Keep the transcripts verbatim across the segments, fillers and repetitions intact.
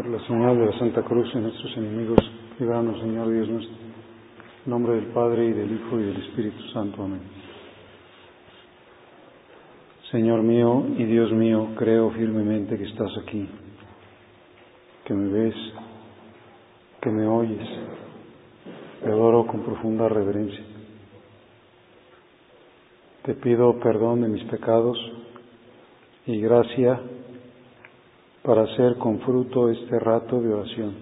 Por la señal de la Santa Cruz de nuestros enemigos, líbranos, Señor Dios nuestro. En nombre del Padre, y del Hijo, y del Espíritu Santo. Amén. Señor mío y Dios mío, creo firmemente que estás aquí, que me ves, que me oyes. Te adoro con profunda reverencia. Te pido perdón de mis pecados y gracia para hacer con fruto este rato de oración.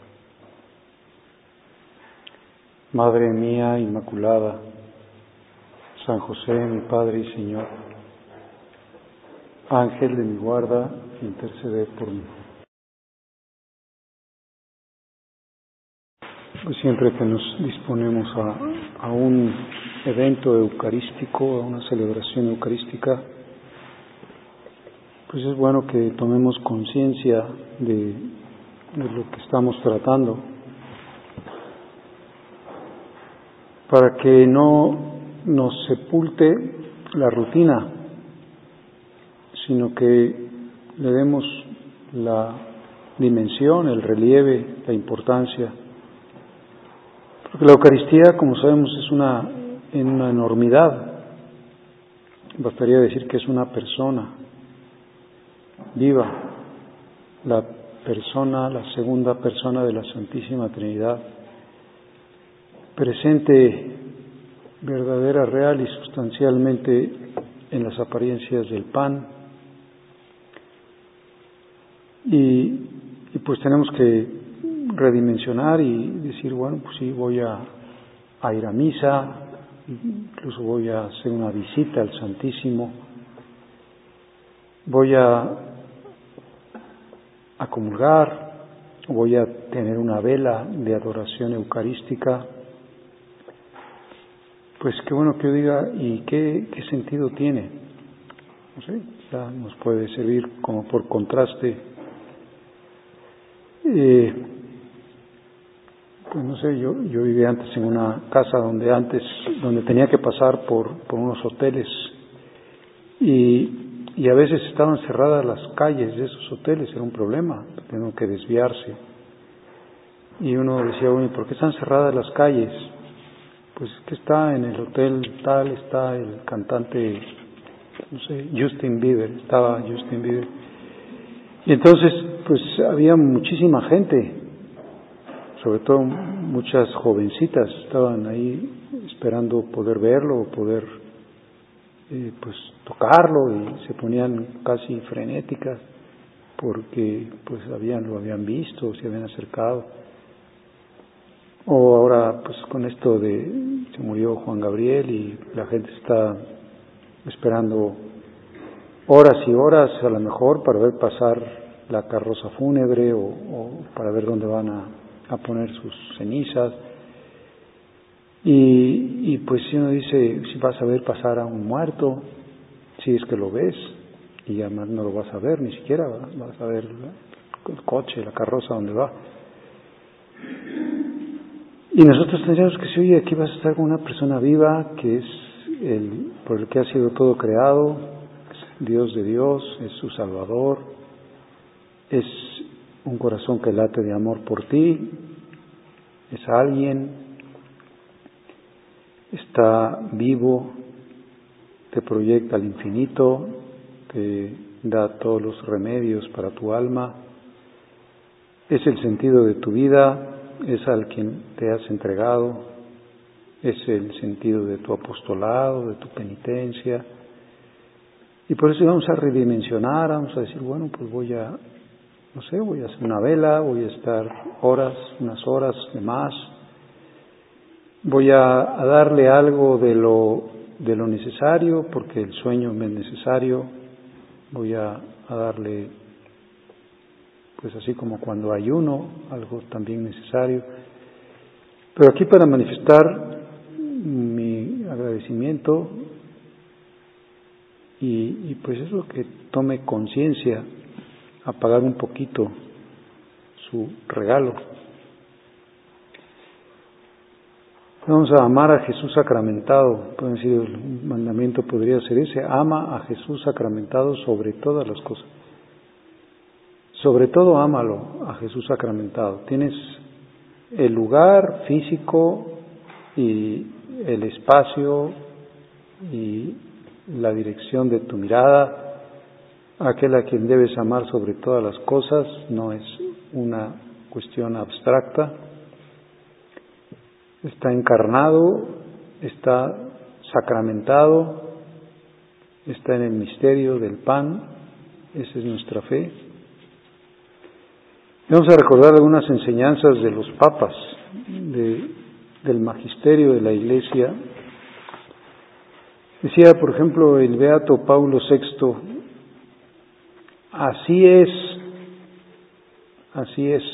Madre mía Inmaculada, San José, mi Padre y Señor, Ángel de mi guarda, interceded por mí. Pues siempre que nos disponemos a, a un evento eucarístico, a una celebración eucarística, pues es bueno que tomemos conciencia de, de lo que estamos tratando, para que no nos sepulte la rutina, sino que le demos la dimensión, el relieve, la importancia. Porque la Eucaristía, como sabemos, es una, una enormidad. Bastaría decir que es una persona viva, la persona, la segunda persona de la Santísima Trinidad, presente verdadera, real y sustancialmente en las apariencias del pan. Y, y pues tenemos que redimensionar y decir, bueno, pues sí, voy a, a ir a misa, incluso voy a hacer una visita al Santísimo, voy a, a comulgar, voy a tener una vela de adoración eucarística. Pues qué bueno que yo diga, ¿y qué, qué sentido tiene? No sé, ya nos puede servir como por contraste. Eh, pues no sé, yo, yo vivía antes en una casa donde antes, donde tenía que pasar por, por unos hoteles y, y a veces estaban cerradas las calles de esos hoteles, era un problema, tenían que desviarse. Y uno decía, bueno, ¿y por qué están cerradas las calles? Pues es que está en el hotel tal, está el cantante, no sé, Justin Bieber, estaba Justin Bieber. Y entonces, pues había muchísima gente, sobre todo muchas jovencitas, estaban ahí esperando poder verlo o poder, eh, pues, tocarlo, y se ponían casi frenéticas porque, pues, habían, lo habían visto, se habían acercado. O ahora, pues con esto de, se murió Juan Gabriel y la gente está esperando horas y horas a lo mejor para ver pasar la carroza fúnebre o, o para ver dónde van a, a poner sus cenizas. Y, y pues si uno dice, si vas a ver pasar a un muerto, si es que lo ves, y además no lo vas a ver ni siquiera, vas a ver el coche, la carroza donde va. Y nosotros tendríamos que decir, oye, aquí vas a estar con una persona viva que es el por el que ha sido todo creado, es Dios de Dios, es su Salvador, es un corazón que late de amor por ti, es alguien, está vivo, te proyecta al infinito, te da todos los remedios para tu alma, es el sentido de tu vida, es al quien te has entregado, es el sentido de tu apostolado, de tu penitencia. Y por eso vamos a redimensionar, vamos a decir, bueno, pues voy a, no sé, voy a hacer una vela, voy a estar horas, unas horas de más, voy a, a darle algo de lo, de lo necesario, porque el sueño me es necesario, voy a, a darle, pues así como cuando ayuno, algo también necesario. Pero aquí para manifestar mi agradecimiento y, y pues eso, que tome conciencia, apagar un poquito su regalo. Vamos a amar a Jesús sacramentado. Pueden decir, el mandamiento podría ser ese: ama a Jesús sacramentado sobre todas las cosas. sobre todo ámalo a Jesús sacramentado. Tienes el lugar físico y el espacio y la dirección de tu mirada. Aquel a quien debes amar sobre todas las cosas no es una cuestión abstracta. Está encarnado, está sacramentado, está en el misterio del pan. Esa es nuestra fe. Vamos a recordar algunas enseñanzas de los papas, de, del magisterio de la Iglesia. Decía, por ejemplo, el beato Paulo sexto, así es, así es.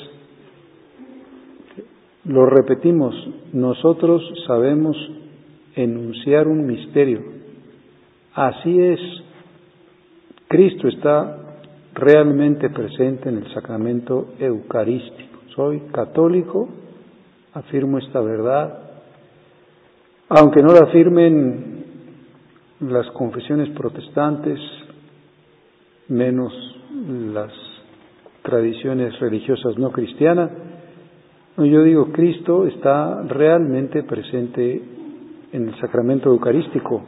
Lo repetimos, nosotros sabemos enunciar un misterio. Así es, Cristo está realmente presente en el sacramento eucarístico. Soy católico, afirmo esta verdad, aunque no la afirmen las confesiones protestantes, menos las tradiciones religiosas no cristianas. Yo digo, Cristo está realmente presente en el sacramento eucarístico.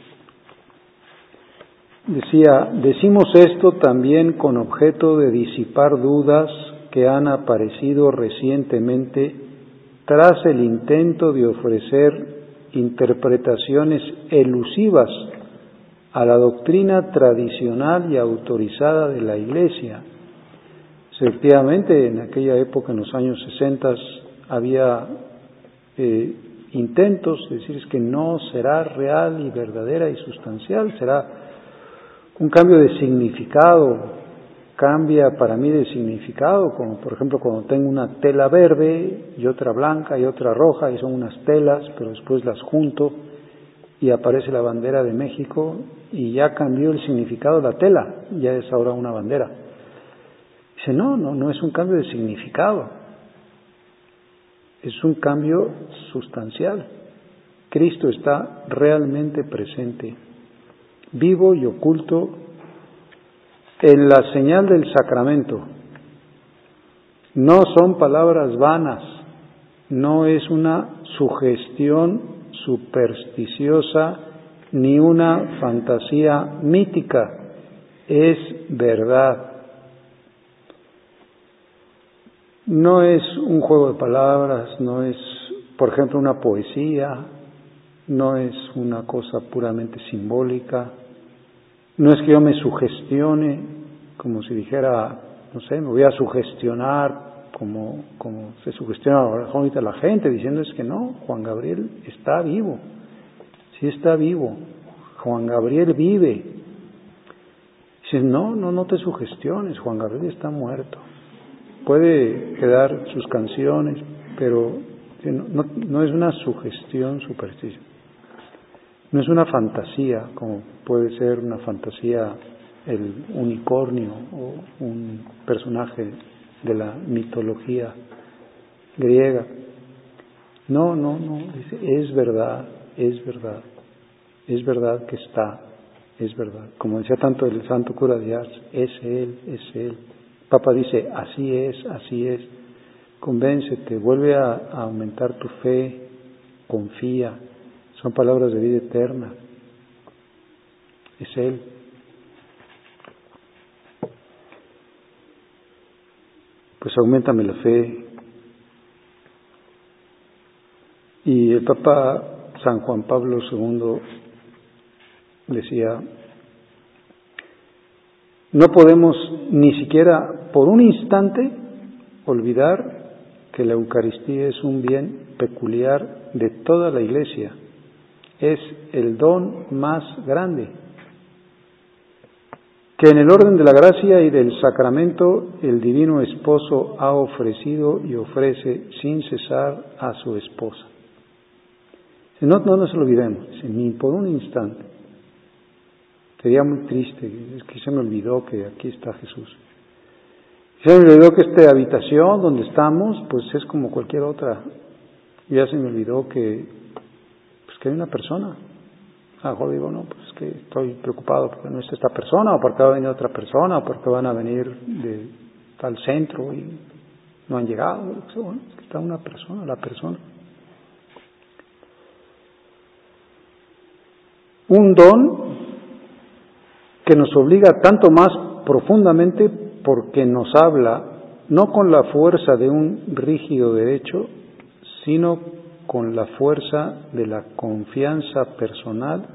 Decía, decimos esto también con objeto de disipar dudas que han aparecido recientemente tras el intento de ofrecer interpretaciones elusivas a la doctrina tradicional y autorizada de la Iglesia. Efectivamente, en aquella época, en los años sesenta, había eh, intentos de decir es que no será real y verdadera y sustancial, será un cambio de significado, cambia para mí de significado, como por ejemplo cuando tengo una tela verde y otra blanca y otra roja y son unas telas, pero después las junto y aparece la bandera de México y ya cambió el significado de la tela, ya es ahora una bandera. Dice, no, no, no es un cambio de significado, es un cambio sustancial. Cristo está realmente presente, vivo y oculto en la señal del sacramento. No son palabras vanas, no es una sugestión supersticiosa ni una fantasía mítica, es verdad. No es un juego de palabras, no es, por ejemplo, una poesía, no es una cosa puramente simbólica, no es que yo me sugestione, como si dijera, no sé, me voy a sugestionar, como, como se sugestiona ahorita la gente, diciendo es que no, Juan Gabriel está vivo, sí está vivo, Juan Gabriel vive. Dices, no, no, no te sugestiones, Juan Gabriel está muerto. Puede quedar sus canciones, pero no, no, no es una sugestión supersticiosa. No es una fantasía, como puede ser una fantasía el unicornio o un personaje de la mitología griega. No, no, no, es verdad, es verdad, es verdad que está, es verdad. Como decía tanto el santo cura de Ars, es Él, es Él. El Papa dice, así es, así es. Convéncete, vuelve a, a aumentar tu fe, confía. Son palabras de vida eterna. Es Él. Pues auméntame la fe. Y el Papa San Juan Pablo segundo decía, no podemos ni siquiera por un instante olvidar que la Eucaristía es un bien peculiar de toda la Iglesia. Es el don más grande, que en el orden de la gracia y del sacramento el Divino Esposo ha ofrecido y ofrece sin cesar a su esposa. No, no nos olvidemos, ni por un instante. Sería muy triste, es que se me olvidó que aquí está Jesús. Se me olvidó que esta habitación donde estamos, pues es como cualquier otra. Ya se me olvidó que, pues que hay una persona. A lo mejor digo, no, pues es que estoy preocupado porque no está esta persona, o porque va a venir otra persona, o porque van a venir de está al centro y no han llegado. Bueno, es que está una persona, la persona. Un don que nos obliga tanto más profundamente porque nos habla no con la fuerza de un rígido derecho, sino con la fuerza de la confianza personal,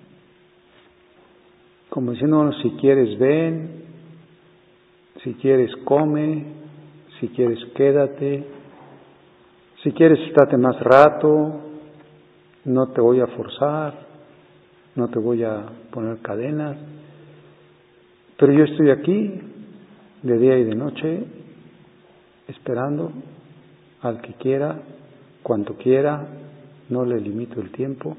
como diciéndonos, si quieres ven, si quieres come, si quieres quédate, si quieres estate más rato, no te voy a forzar, no te voy a poner cadenas, pero yo estoy aquí de día y de noche esperando al que quiera, cuanto quiera, no le limito el tiempo.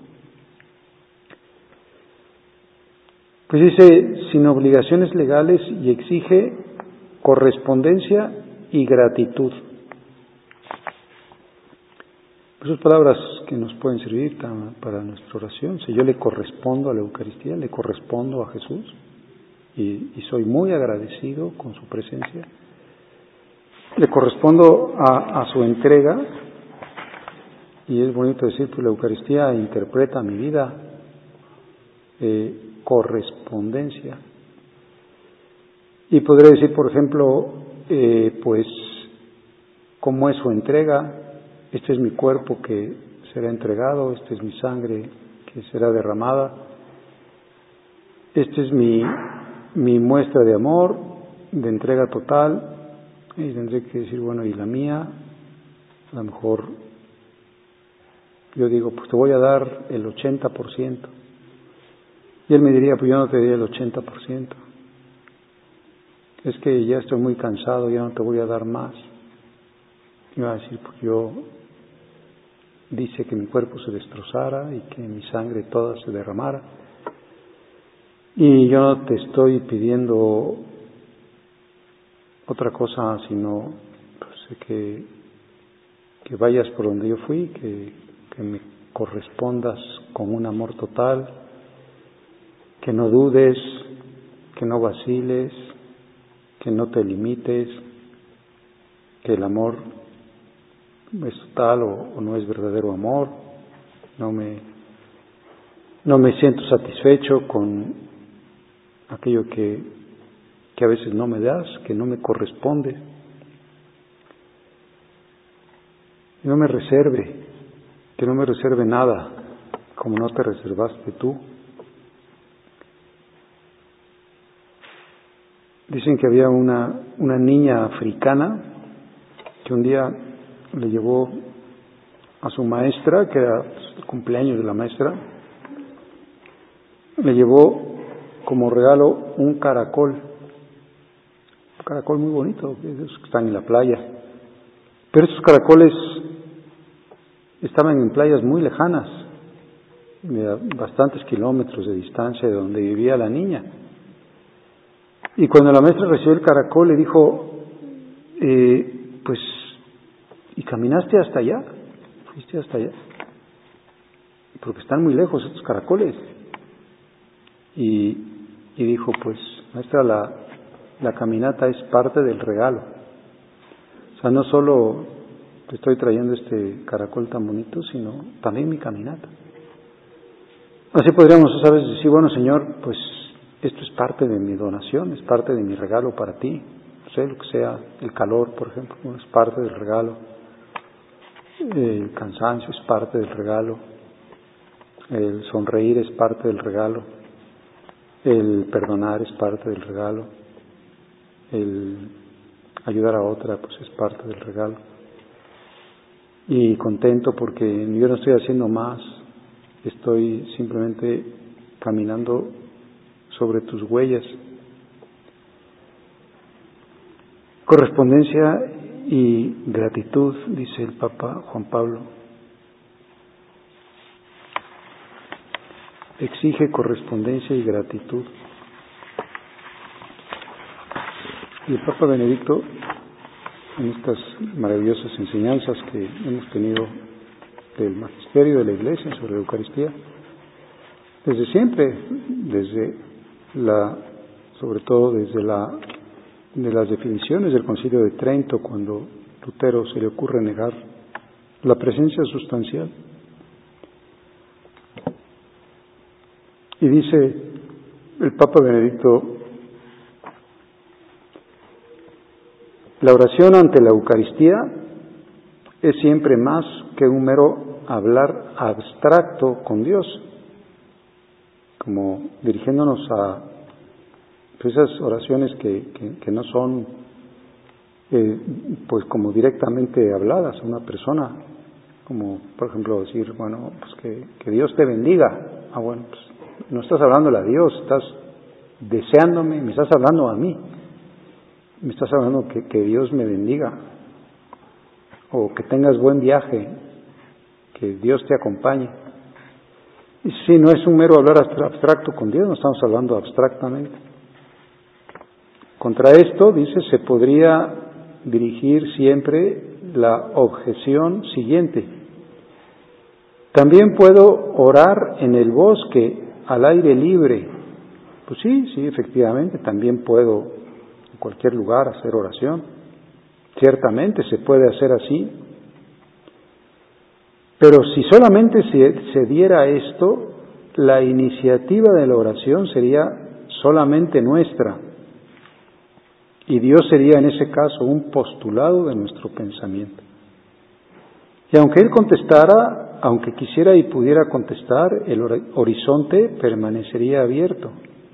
Pues dice, sin obligaciones legales, y exige correspondencia y gratitud. Esas palabras que nos pueden servir para nuestra oración. Si yo le correspondo a la Eucaristía, le correspondo a Jesús y, y soy muy agradecido con su presencia, le correspondo a, a su entrega, y es bonito decir, pues la Eucaristía interpreta mi vida, eh, correspondencia. Y podré decir, por ejemplo, eh, pues, ¿cómo es su entrega? Este es mi cuerpo que será entregado, esta es mi sangre que será derramada, esta es mi, mi muestra de amor, de entrega total. Y tendré que decir, bueno, ¿y la mía? A lo mejor yo digo, pues te voy a dar el ochenta por ciento. Y él me diría, pues yo no te daría el ochenta por ciento. Es que ya estoy muy cansado, ya no te voy a dar más. Y va a decir, pues yo dice que mi cuerpo se destrozara y que mi sangre toda se derramara. Y yo no te estoy pidiendo otra cosa, sino pues, que, que vayas por donde yo fui, que, que me correspondas con un amor total, que no dudes, que no vaciles, que no te limites, que el amor es total o, o no es verdadero amor. No me, no me siento satisfecho con aquello que, que a veces no me das, que no me corresponde. Que no me reserve, que no me reserve nada, como no te reservaste tú. Dicen que había una, una niña africana que un día le llevó a su maestra, que era el cumpleaños de la maestra, le llevó como regalo un caracol, un caracol muy bonito, esos que están en la playa. Pero esos caracoles estaban en playas muy lejanas, de bastantes kilómetros de distancia de donde vivía la niña. Y cuando la maestra recibió el caracol le dijo, eh, pues, ¿y caminaste hasta allá? ¿Fuiste hasta allá? Porque están muy lejos estos caracoles. Y, y dijo, pues, maestra, la, la caminata es parte del regalo. O sea, no solo te estoy trayendo este caracol tan bonito, sino también mi caminata. Así podríamos, ¿sabes?, decir, bueno, Señor, pues esto es parte de mi donación, es parte de mi regalo para ti. No sé, lo que sea, el calor, por ejemplo, bueno, es parte del regalo. El cansancio es parte del regalo. El sonreír es parte del regalo. El perdonar es parte del regalo. El ayudar a otra, pues es parte del regalo. Y contento porque yo no estoy haciendo más, estoy simplemente caminando sobre tus huellas. Correspondencia y gratitud, dice el Papa Juan Pablo. Exige correspondencia y gratitud. Y el Papa Benedicto, en estas maravillosas enseñanzas que hemos tenido del magisterio de la Iglesia sobre la Eucaristía, desde siempre, desde la, sobre todo desde la de las definiciones del Concilio de Trento, cuando Lutero se le ocurre negar la presencia sustancial. Y dice el Papa Benedicto: la oración ante la Eucaristía es siempre más que un mero hablar abstracto con Dios, como dirigiéndonos a pues, esas oraciones que, que, que no son eh, pues como directamente habladas a una persona, como por ejemplo decir, bueno, pues que, que Dios te bendiga. Ah, bueno, pues no estás hablándole a Dios, estás deseándome, me estás hablando a mí, me estás hablando que, que Dios me bendiga, o que tengas buen viaje, que Dios te acompañe. Y si no es un mero hablar abstracto con Dios, no estamos hablando abstractamente. Contra esto, dice, se podría dirigir siempre la objeción siguiente: también puedo orar en el bosque, al aire libre. Pues sí, sí, efectivamente, también puedo en cualquier lugar hacer oración. Ciertamente se puede hacer así. Pero si solamente se, se diera esto, la iniciativa de la oración sería solamente nuestra. Y Dios sería en ese caso un postulado de nuestro pensamiento. Y aunque Él contestara, aunque quisiera y pudiera contestar, el horizonte permanecería abierto.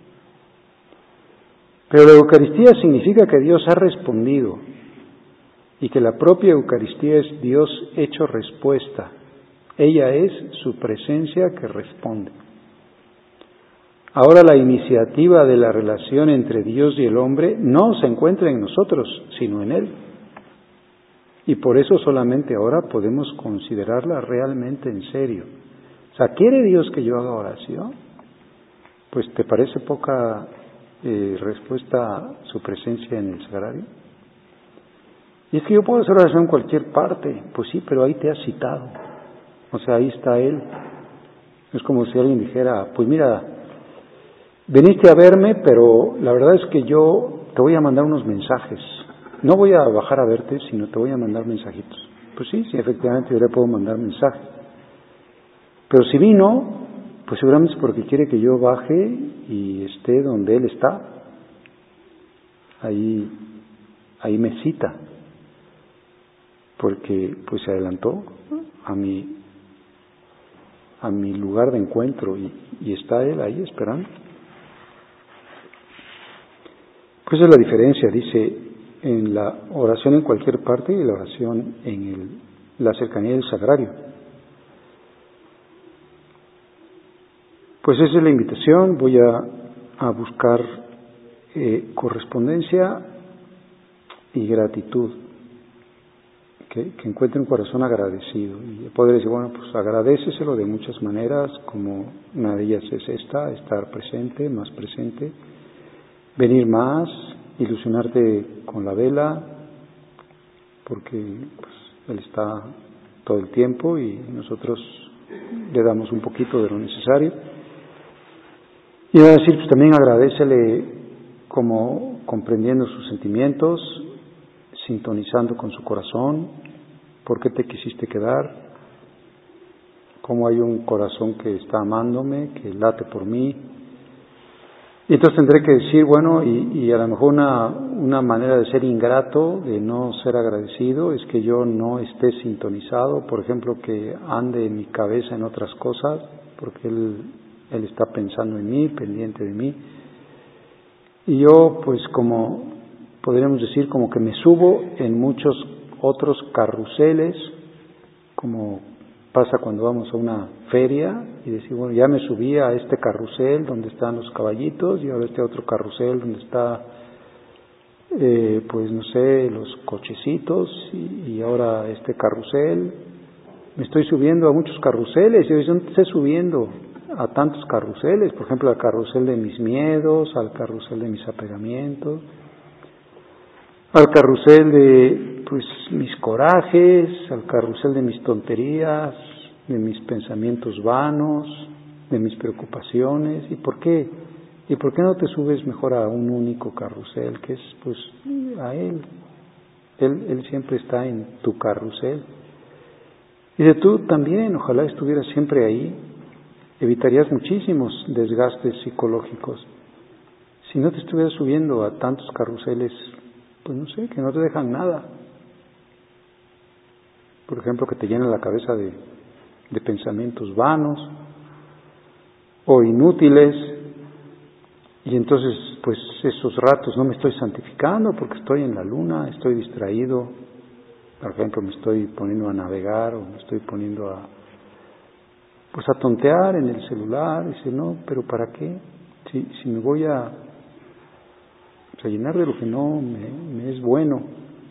Pero la Eucaristía significa que Dios ha respondido y que la propia Eucaristía es Dios hecho respuesta. Ella es su presencia que responde. Ahora la iniciativa de la relación entre Dios y el hombre no se encuentra en nosotros, sino en Él. Y por eso solamente ahora podemos considerarla realmente en serio. O sea, ¿quiere Dios que yo haga oración? Pues ¿te parece poca eh, respuesta a su presencia en el sagrario? Y es que yo puedo hacer oración en cualquier parte. Pues sí, pero ahí te has citado. O sea, ahí está Él. Es como si alguien dijera, pues mira, viniste a verme, pero la verdad es que yo te voy a mandar unos mensajes. No voy a bajar a verte, sino te voy a mandar mensajitos. Pues sí, sí, efectivamente yo le puedo mandar mensajes. Pero si vino, pues seguramente es porque quiere que yo baje y esté donde Él está. Ahí, ahí me cita. Porque pues se adelantó a mi, a mi lugar de encuentro y, y está Él ahí esperando. Pues es la diferencia, dice, en la oración en cualquier parte y la oración en el, la cercanía del sagrario. Pues esa es la invitación. Voy a, a buscar eh, correspondencia y gratitud, que, que encuentre un corazón agradecido y poder decir, bueno, pues agradéceselo de muchas maneras, como una de ellas es esta, estar presente, más presente, venir más, ilusionarte con la vela, porque pues, Él está todo el tiempo y nosotros le damos un poquito de lo necesario. Y va a decir, pues también agradécele como comprendiendo sus sentimientos, sintonizando con su corazón, por qué te quisiste quedar, cómo hay un corazón que está amándome, que late por mí. Y entonces tendré que decir, bueno, y, y a lo mejor una, una manera de ser ingrato, de no ser agradecido, es que yo no esté sintonizado, por ejemplo, que ande en mi cabeza en otras cosas, porque Él, él está pensando en mí, pendiente de mí. Y yo, pues como podríamos decir, como que me subo en muchos otros carruseles, como pasa cuando vamos a una feria y decimos, bueno, ya me subí a este carrusel donde están los caballitos y ahora este otro carrusel donde está, eh, pues no sé, los cochecitos y, y ahora este carrusel. Me estoy subiendo a muchos carruseles y yo estoy subiendo a tantos carruseles, por ejemplo, al carrusel de mis miedos, al carrusel de mis apegamientos, al carrusel de pues mis corajes, al carrusel de mis tonterías, de mis pensamientos vanos, de mis preocupaciones. ¿Y por qué? ¿Y por qué no te subes mejor a un único carrusel, que es pues a Él? Él, Él siempre está en tu carrusel. Dice, tú también, ojalá estuvieras siempre ahí, evitarías muchísimos desgastes psicológicos. Si no te estuvieras subiendo a tantos carruseles, pues no sé, que no te dejan nada. Por ejemplo, que te llenan la cabeza de, de pensamientos vanos o inútiles, y entonces, pues esos ratos no me estoy santificando porque estoy en la luna, estoy distraído. Por ejemplo, me estoy poniendo a navegar o me estoy poniendo a, pues a tontear en el celular. Dice, no, pero ¿para qué? Si, si me voy a, a llenar de lo que no me, me es bueno.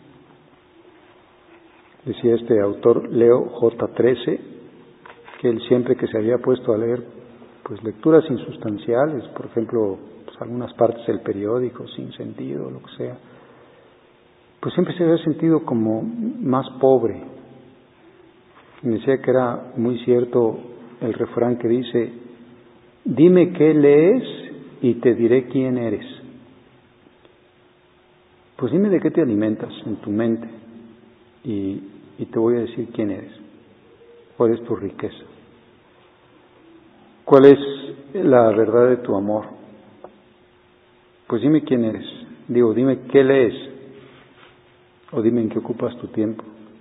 Decía este autor, Leo J trece, que él siempre que se había puesto a leer pues lecturas insustanciales, por ejemplo, pues algunas partes del periódico sin sentido, lo que sea, pues siempre se había sentido como más pobre. Y decía que era muy cierto el refrán que dice, dime qué lees y te diré quién eres. Pues dime de qué te alimentas en tu mente y, y te voy a decir quién eres, cuál es tu riqueza, cuál es la verdad de tu amor. Pues dime quién eres, digo, dime qué lees o dime en qué ocupas tu tiempo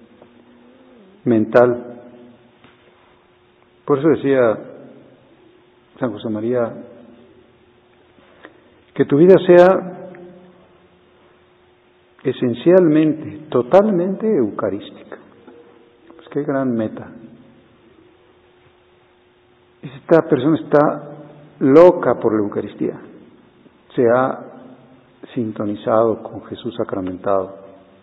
mental. Por eso decía San José María, que tu vida sea esencialmente, totalmente eucarística. Pues qué gran meta. Esta persona está loca por la Eucaristía, se ha sintonizado con Jesús sacramentado,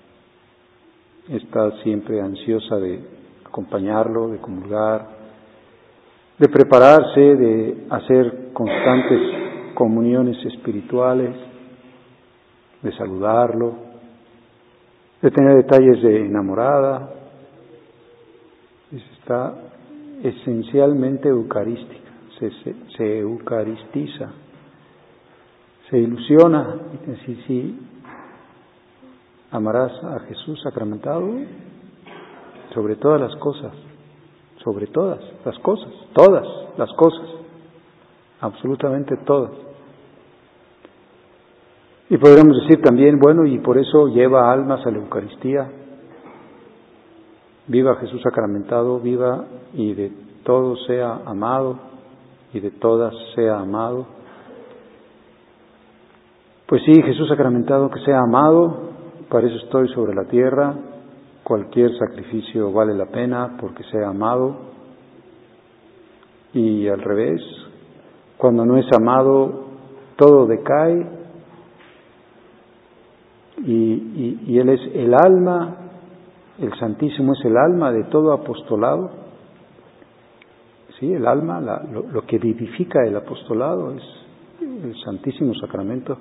está siempre ansiosa de acompañarlo, de comulgar, de prepararse, de hacer constantes comuniones espirituales, de saludarlo, de tener detalles de enamorada. Está esencialmente eucarística, se, se, se eucaristiza, se ilusiona. Sí, sí, amarás a Jesús sacramentado sobre todas las cosas, sobre todas las cosas, todas las cosas, absolutamente todas. Y podríamos decir también, bueno, y por eso lleva almas a la Eucaristía. Viva Jesús sacramentado, viva y de todos sea amado y de todas sea amado. Pues sí, Jesús sacramentado que sea amado, para eso estoy sobre la tierra, cualquier sacrificio vale la pena porque sea amado. Y al revés, cuando no es amado, todo decae. Y, y, y Él es el alma, el Santísimo es el alma de todo apostolado. Sí, el alma, la, lo, lo que vivifica el apostolado es el Santísimo Sacramento.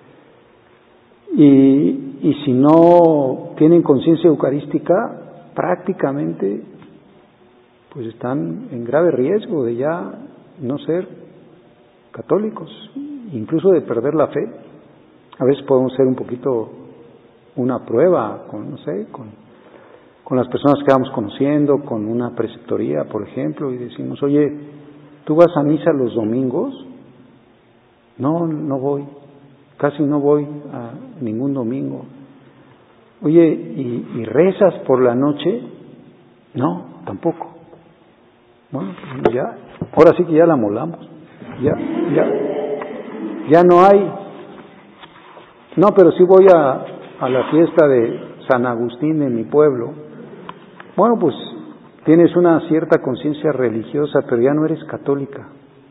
Y, y si no tienen conciencia eucarística, prácticamente pues están en grave riesgo de ya no ser católicos, incluso de perder la fe. A veces podemos ser un poquito una prueba con, no sé, con, con las personas que vamos conociendo, con una preceptoría, por ejemplo, y decimos, oye, ¿tú vas a misa los domingos? No, no voy, casi no voy a ningún domingo. Oye, ¿y, y rezas por la noche? No, tampoco. Bueno, ya, ahora sí que ya la molamos, ya, ya, ya no hay. No, pero sí voy a, a la fiesta de San Agustín en mi pueblo. Bueno, pues tienes una cierta conciencia religiosa, pero ya no eres católica.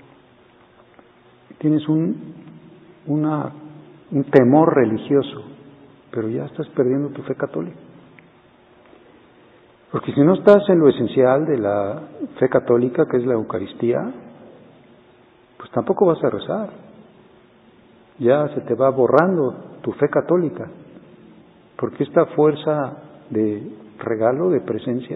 Tienes un, una, un temor religioso, pero ya estás perdiendo tu fe católica. Porque si no estás en lo esencial de la fe católica, que es la Eucaristía, pues tampoco vas a rezar. Ya se te va borrando tu fe católica, porque esta fuerza de regalo, de presencia,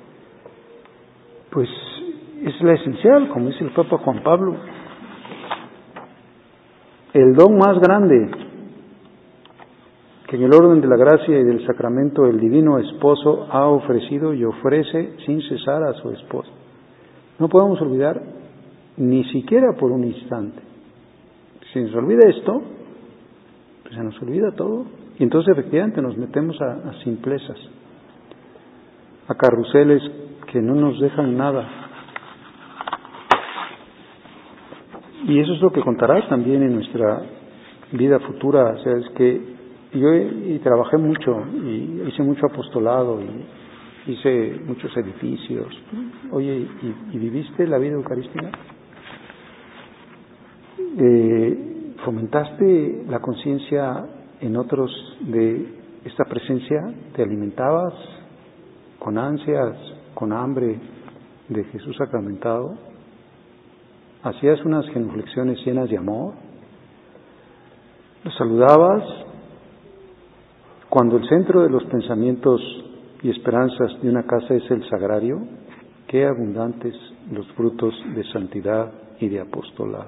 pues es la esencial, como dice el Papa Juan Pablo. el don más grande que en el orden de la gracia y del sacramento el divino esposo ha ofrecido y ofrece sin cesar a su esposa. No podemos olvidar ni siquiera por un instante. Si nos olvida esto, pues se nos olvida todo. Y entonces efectivamente nos metemos a, a simplezas, a carruseles que no nos dejan nada. Y eso es lo que contará también en nuestra vida futura. O sea, es que yo y trabajé mucho y hice mucho apostolado y hice muchos edificios. Oye, ¿y, y viviste la vida eucarística? Eh, ¿Fomentaste la conciencia en otros de esta presencia? ¿Te alimentabas con ansias, con hambre de Jesús sacramentado? ¿Hacías unas genuflexiones llenas de amor? ¿Lo saludabas? Cuando el centro de los pensamientos y esperanzas de una casa es el sagrario, qué abundantes los frutos de santidad y de apostolado.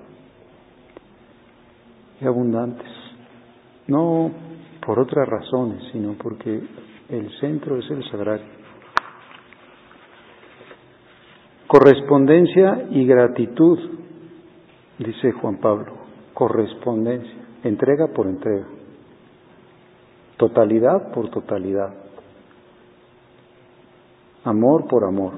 Qué abundantes. No por otras razones, sino porque el centro es el sagrario. Correspondencia y gratitud, dice Juan Pablo. Correspondencia, entrega por entrega. Totalidad por totalidad. Amor por amor.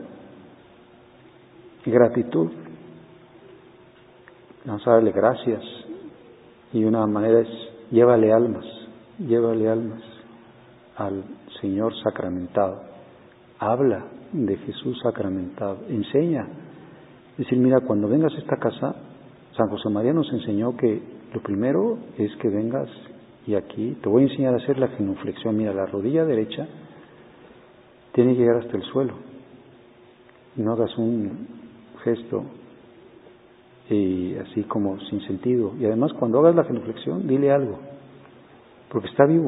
Y gratitud. Vamos a darle gracias. Y una manera es, llévale almas, llévale almas al Señor sacramentado. Habla de Jesús sacramentado. Enseña. Es decir, mira, cuando vengas a esta casa, San José María nos enseñó que lo primero es que vengas y aquí te voy a enseñar a hacer la genuflexión. Mira, la rodilla derecha tiene que llegar hasta el suelo. Y no hagas un gesto y así como sin sentido. Y además, cuando hagas la genuflexión, dile algo, porque está vivo.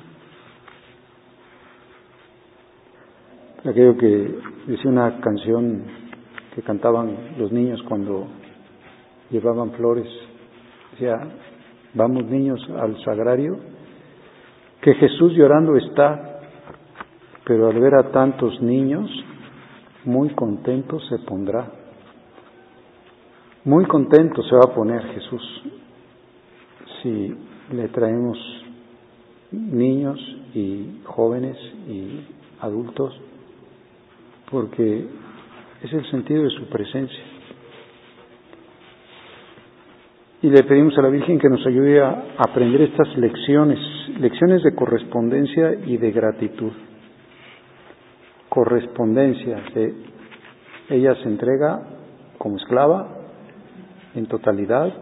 Aquello que decía una canción que cantaban los niños cuando llevaban flores, decía: vamos niños al sagrario, que Jesús llorando está, pero al ver a tantos niños, muy contento se pondrá. Muy contento se va a poner Jesús si le traemos niños y jóvenes y adultos, porque es el sentido de su presencia. Y le pedimos a la Virgen que nos ayude a aprender estas lecciones, lecciones de correspondencia y de gratitud. Correspondencia, que ella se entrega como esclava en totalidad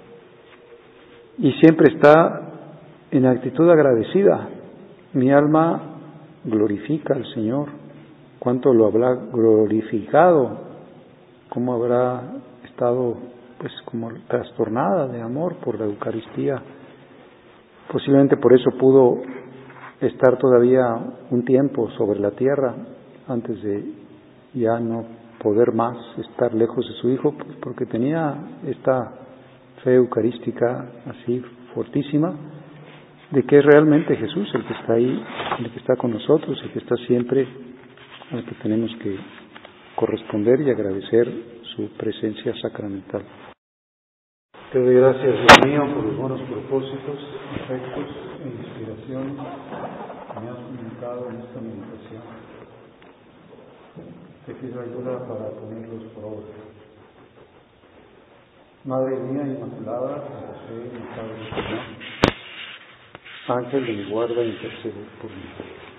y siempre está en actitud agradecida. Mi alma glorifica al Señor. ¿Cuánto lo habrá glorificado? ¿Cómo habrá estado pues como trastornada de amor por la Eucaristía? Posiblemente por eso pudo estar todavía un tiempo sobre la tierra antes de ya no poder más estar lejos de su Hijo, porque tenía esta fe eucarística así fortísima de que es realmente Jesús el que está ahí, el que está con nosotros, el que está siempre, al que tenemos que corresponder y agradecer su presencia sacramental. Te doy gracias, Dios mío, por los buenos propósitos, afectos e inspiraciones que me has comunicado en esta meditación. Te pido ayuda para ponerlos por obra. Madre mía Inmaculada, San José, mi Padre Señor, Ángel de mi guarda, intercede por mí.